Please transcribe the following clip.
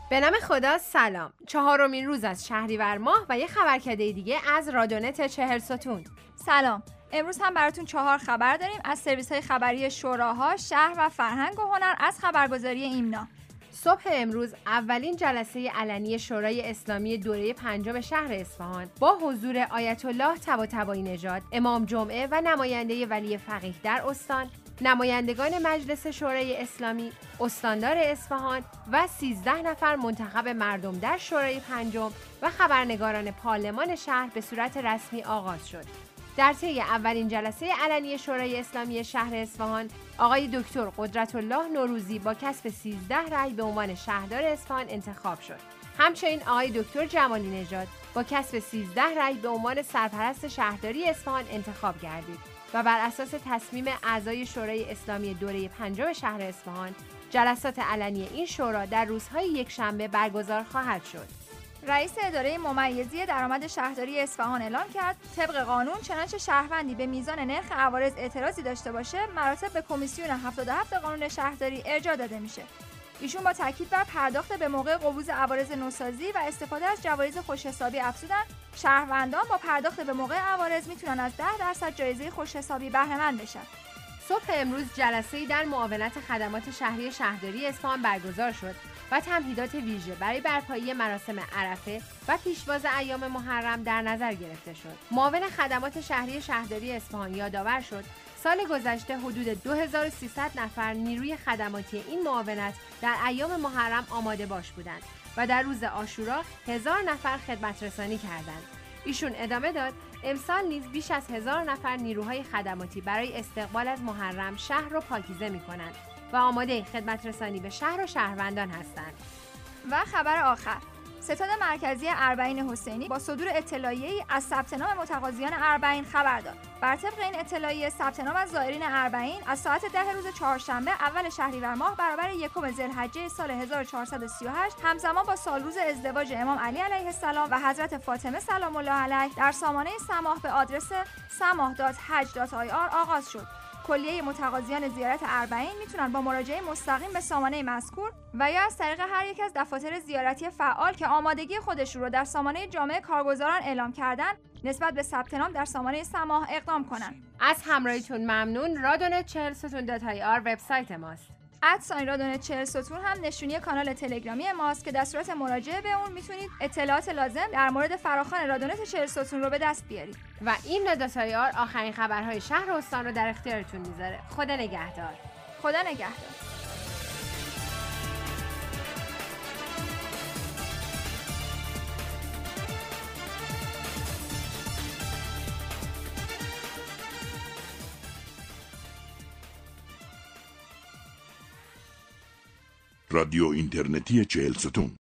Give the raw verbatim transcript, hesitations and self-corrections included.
به نام خدا. سلام. چهارمین روز از شهریور ماه و یه خبرکده دیگه از رادیونت چهل ستون. سلام. امروز هم براتون چهار خبر داریم از سرویس‌های خبری شوراها، شهر و فرهنگ و هنر از خبرگزاری ایمنا. صبح امروز اولین جلسه علنی شورای اسلامی دوره پنجم شهر اصفهان با حضور آیت الله طباطبایی نژاد، امام جمعه و نماینده ولی فقیه در استان، نمایندگان مجلس شورای اسلامی، استاندار اصفهان و سیزده نفر منتخب مردم در شورای پنجم و خبرنگاران پارلمان شهر به صورت رسمی آغاز شد. در طی اولین جلسه علنی شورای اسلامی شهر اصفهان، آقای دکتر قدرت الله نوروزی با کسب سیزده رأی به عنوان شهردار اصفهان انتخاب شد. همچنین آقای دکتر جمالی نژاد با کسب سیزده رأی به عنوان سرپرست شهرداری اصفهان انتخاب گردید و بر اساس تصمیم اعضای شورای اسلامی دوره پنجم شهر اصفهان، جلسات علنی این شورا در روزهای یکشنبه برگزار خواهد شد. رئیس اداره ممیزی درآمد شهرداری اصفهان اعلام کرد طبق قانون چنانچه شهروندی به میزان نرخ عوارض اعتراضی داشته باشه، مراتب به کمیسیون هفتاد و هفت قانون شهرداری ارجاع داده میشه. ایشون با تاکید بر پرداخت به موقع قبوز عوارض نوسازی و استفاده از جوایز خوشحسابی افزودن شهروندان با پرداخت به موقع عوارض میتونن از ده درصد جایزه خوشحسابی بهره مند بشن. صبح امروز جلسه‌ای در معاونت خدمات شهری شهرداری اصفهان برگزار شد و تمهیدات ویژه برای برپایی مراسم عرفه و پیشواز ایام محرم در نظر گرفته شد. معاون خدمات شهری شهرداری اصفهان یادآور شد سال گذشته حدود دو هزار و سیصد نفر نیروی خدماتی این معاونت در ایام محرم آماده باش بودند و در روز عاشورا هزار نفر خدمت رسانی کردند. ایشون ادامه داد امسال نیز بیش از هزار نفر نیروهای خدماتی برای استقبال از محرم شهر را پاکیزه می‌کنند و آماده خدمت رسانی به شهر و شهروندان هستند. و خبر آخر، ستاد مرکزی اربعین حسینی با صدور اطلاعیه‌ای از ثبت نام متقاضیان اربعین خبر داد. بر طبق این اطلاعیه ثبت نام از زائرین اربعین از ساعت ده روز چهارشنبه اول شهریور ماه برابر یکم ذوالحجه سال هزار و چهارصد و سی و هشت همزمان با سالروز ازدواج امام علی علیه السلام و حضرت فاطمه سلام الله علیه در سامانه سماح به آدرس سماح دات حج دات آی آر آغاز شد. کلیه متقاضیان زیارت اربعین میتونن با مراجعه مستقیم به سامانه مذکور و یا از طریق هر یک از دفاتر زیارتی فعال که آمادگی خودشون رو در سامانه جامعه کارگزاران اعلام کردن نسبت به ثبت نام در سامانه سماح اقدام کنن. از همراهیتون ممنون. رادیونت چهل ستون دات آی آر وبسایت ماست. ادساین رادیونت چهل ستون هم نشونی کانال تلگرامی ماست که در صورت مراجعه به اون میتونید اطلاعات لازم در مورد فراخوان رادیونت چهل ستون رو به دست بیارید. و این دات آی آر آخرین خبرهای شهر و استان رو در اختیارتون میذاره. خدا نگهدار. خدا نگهدار. رادیو اینترنتی چهل ستون